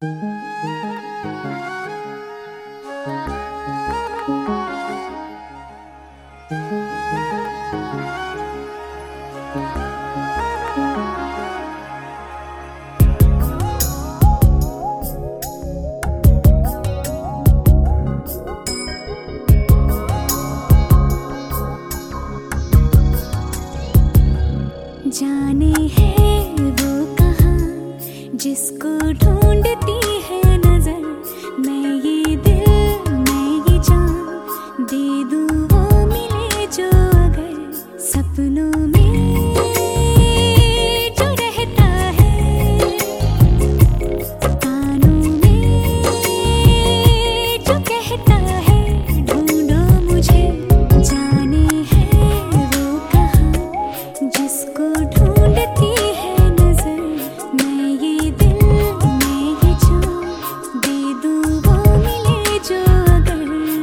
जाने है वो कहाँ जिसको ढूंढती है नजर। मैं ये दिल मैं ये जान दे दूँ वो मिले जो अगर सपनों में जो रहता है कानों में जो कहता है ढूंढो मुझे। जाने है वो कहाँ जिसको ढूंढती है नजर। मैं ये दिल मैं ये जान दे दूँ वो मिले जो अगर।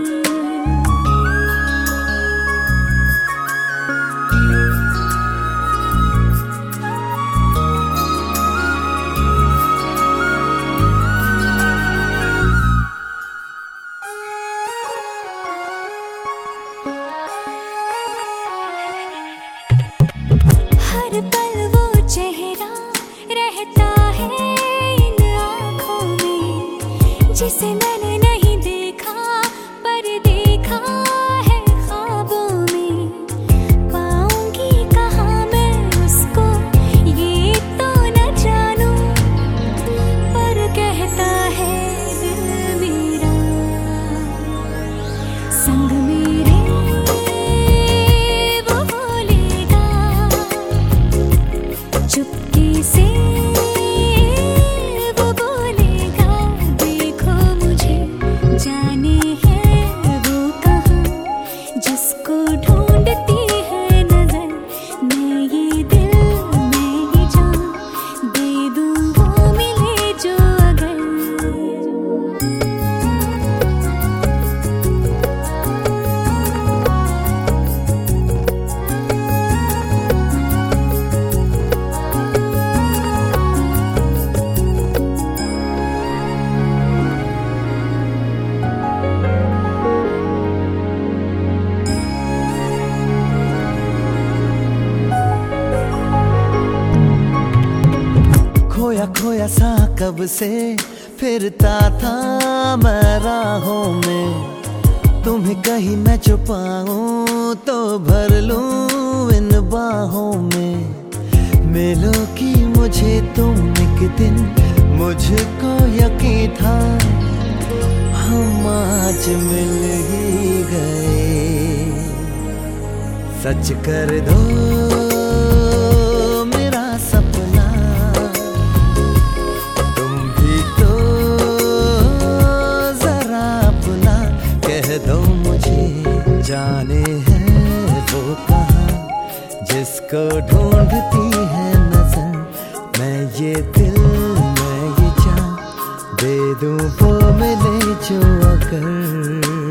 हर पल वो चेहरा रहता है इन आँखों में जिसे मैंने नहीं देखा पर देखा है ख्वाबों में। पाऊंगी कहाँ मैं उसको ये तो न जानूं पर कहता है दिल मेरा संग मेरे वो बोलेगा चुपके से वो बोलेगा देखो मुझे। जाने है वो कहाँ जिसको ढूंढती है नजर। मैं ये दिल मैं ये जान दे दूँ वो मिले जो अगर। खोया खोया सा कब से फिरता था मैं राहों में। तुम्हें कहीं मैं छुपाऊं तो भर लूं इन बाहों में। मिलोगी मुझे तुम एक दिन मुझको यकीन था हम आज मिल ही गए। सच कर दो मेरा सपना तुम भी तो जरा अपना कह दो मुझे। जाने है वो कहाँ जिसको ढूंढती है नजर। मैं ये दिल मैं ये जान दे दूँ वो मिले जो अगर।